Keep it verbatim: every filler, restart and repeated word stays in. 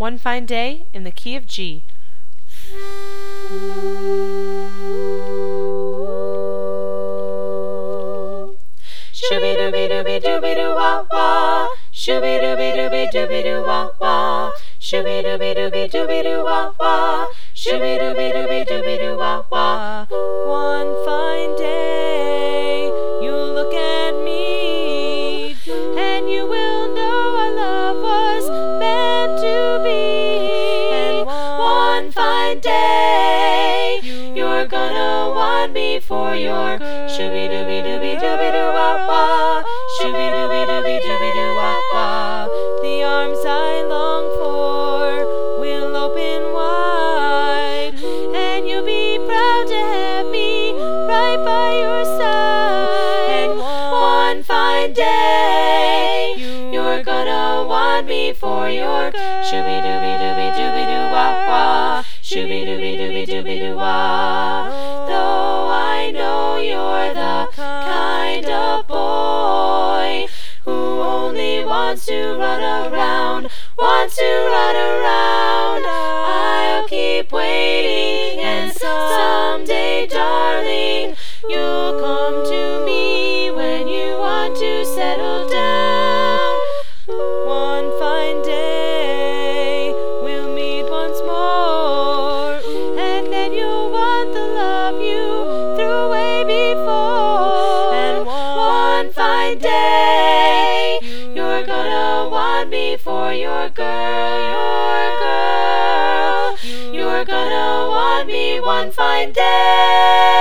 One Fine Day in the key of G. Shooby dooby dooby dooby doo wah wah. Shooby dooby dooby dooby doo wah wah. Shooby dooby dooby dooby doo wah wah. Shooby dooby dooby dooby doo wah wah. One fine day you'll look at me, and you will know our love was meant to be. And one fine day you're gonna want me for your shooby dooby dooby dooby doo wah wah. Shooby dooby dooby dooby doo wah wah. The arms I long for will open wide, and you'll be proud to have me right by your side. And one fine day you're gonna want me for your shooby dooby dooby dooby doo wah wah. Shooby dooby dooby dooby doo wah. Though I know you're the kind of boy who only wants to run around, wants to run around, I'll keep waiting, and someday, darling, you'll come to me when you want to settle down. One fine day we'll meet once more, and then you'll want the love you threw away before. And one fine day you're gonna want me for your girl, your girl. You're gonna want me one fine day.